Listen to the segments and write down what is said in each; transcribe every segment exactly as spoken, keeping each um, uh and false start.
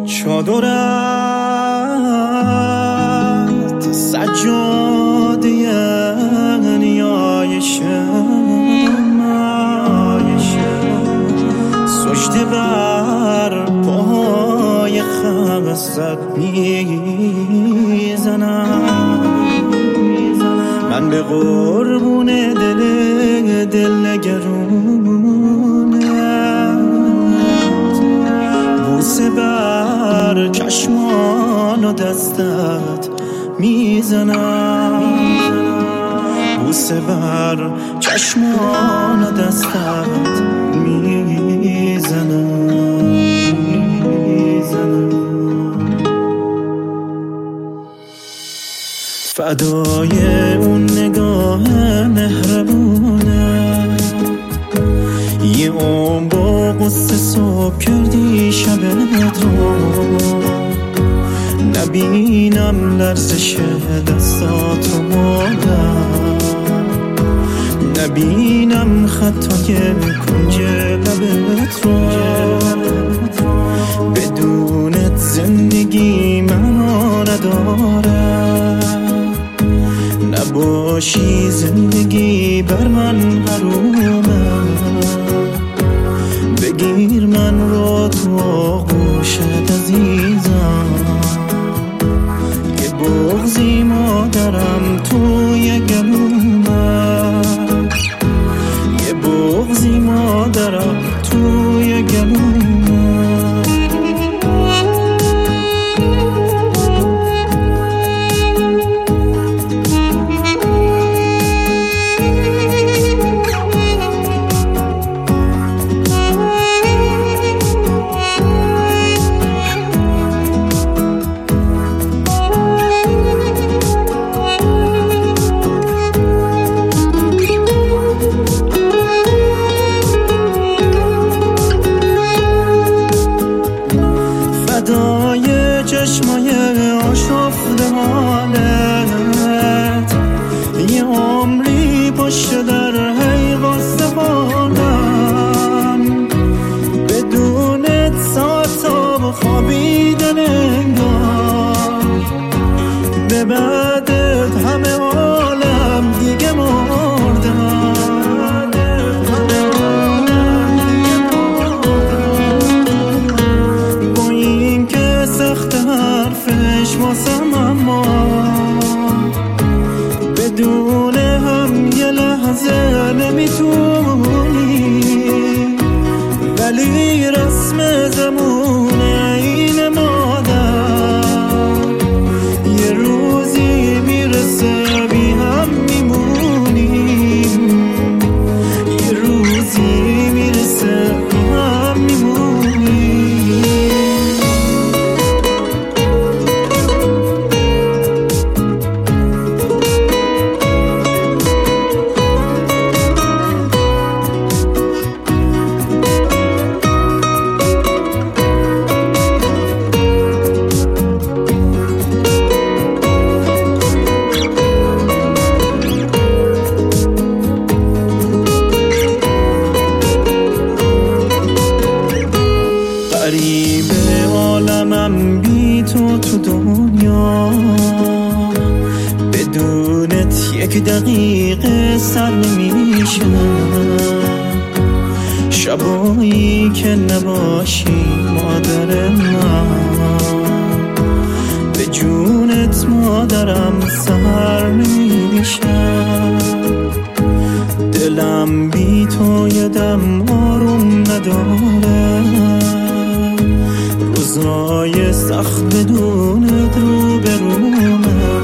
چادرت سجاده نیایشم، سجده بر پای خمست میزنم. من به قربون دل دلگرونت بوسه بر چشمان و دستت میزنم، بوسه بر چشمان و دستت میزنم. فدای اون نگاه مهربونه، یه عمر با قصه صبح کردی شبت رو، نبینم لرزش دستات رو مادر، نبینم خطای کنج لبت رو. بدونت زندگی معنا نداره، نباشی زندگی بر من حرومه. بگیر من رو تو آغوشت عزیزم، یه بغضی مادرم توی گلومه، یه بغضی مادرم توی گلومه. فدای چشمای آشفته حالت، یه عمری پشت در هی واسه بالم. بدونت ساعتا خوابیدن انگار، به بعدت همه عالم دیگه مردم. حرفش واسم اما بدون هم یه لحظه نمیتونی، ولی رسم زمونه این مادر، یه روزی میرسه بی هم میمونیم، یه روزی میرسه بی هم میمونیم. غریب عالمم بی تو تو دنیا، بدونت یک دقیقه سر نمیشه. شبایی که نباشی مادر من، به جونت مادرم سر نمیشه. دلم بی تو یدم آروم نداره، روزای سخت بدونت رو برومه.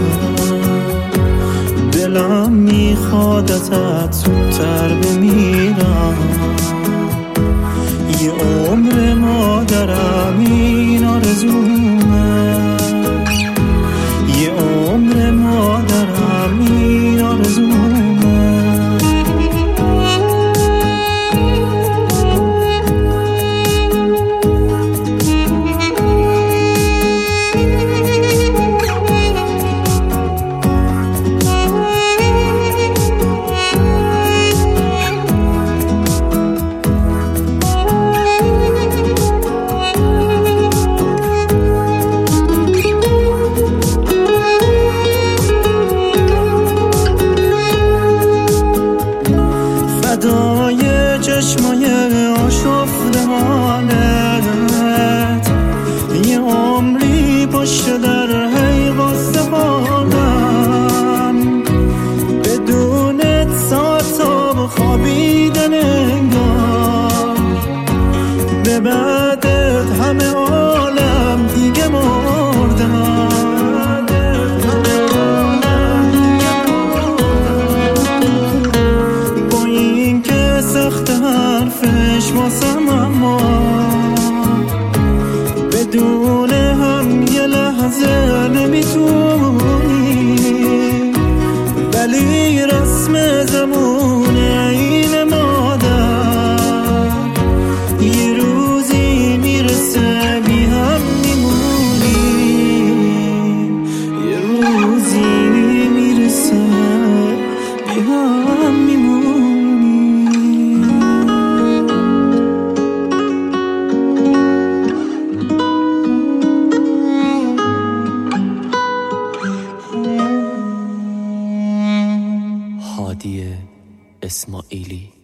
دلم میخواد ازت زودتر بمیرم، یه عمر مادرم این آرزومه، یه عمر مادرم این آرزومه. به بعدت همه عالم دیگه مردن. با این که سخت حرفش واسم، اما بدون هم یه لحظه نمیتونی، ولی رسم زمونه این مادر یه روزی میرسه بی هم میمونیم، یه روزی میرسه بی هم میمونیم. هادی اسماعیلی.